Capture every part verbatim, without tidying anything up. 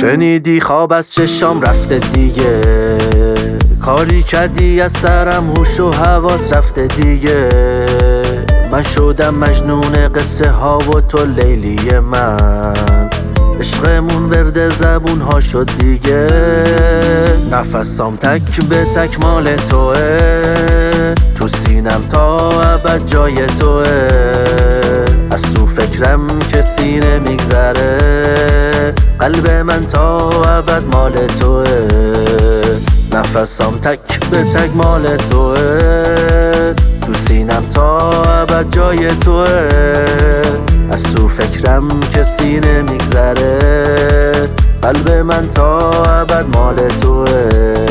شنیدی خواب از چشام رفته دیگه، کاری کردی از سرم هوش و حواس رفته دیگه. من شدم مجنون قصه ها و تو لیلی من، عشقمون ورد زبون ها شد دیگه. نفسام تک به تک مال توه، تو سینم تا ابد جای توه. از تو فکرم کسی نمیگذره، قلب من تا ابد مال توه. نفسام تک به تک مال توه، تو سینم تا ابد جای توه. از تو فکرم کسی نمیگذره، قلب من تا ابد مال توه.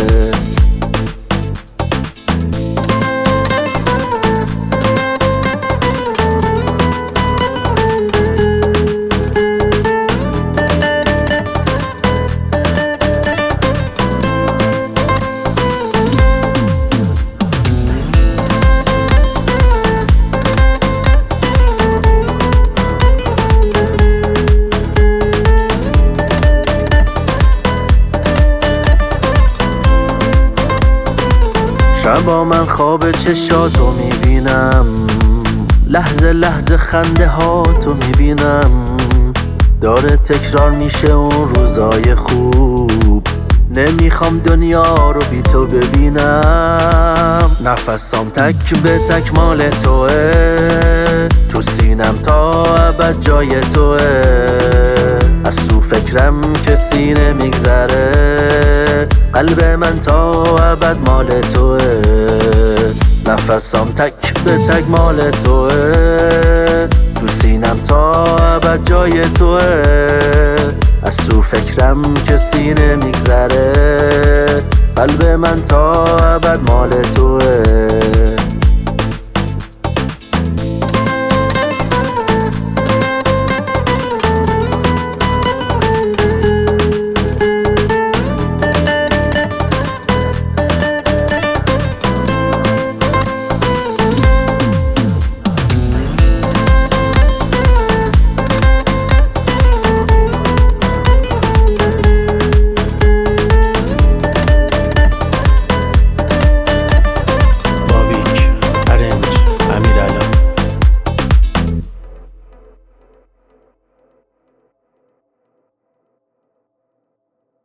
شبا من خواب چشاتو میبینم، لحظه لحظه خنده ها تو میبینم. داره تکرار میشه اون روزای خوب، نمیخوام دنیا رو بی تو ببینم. نفسام تک به تک مال توه، تو سینم تا ابد جای توه. از تو فکرم کسی نمیگذره، قلب من تا ابد مال توه. نفسام تک به تک مال توه، تو سینم تا ابد جای توه. از تو فکرم کسی نمیگذره، قلب من تا ابد مال توه.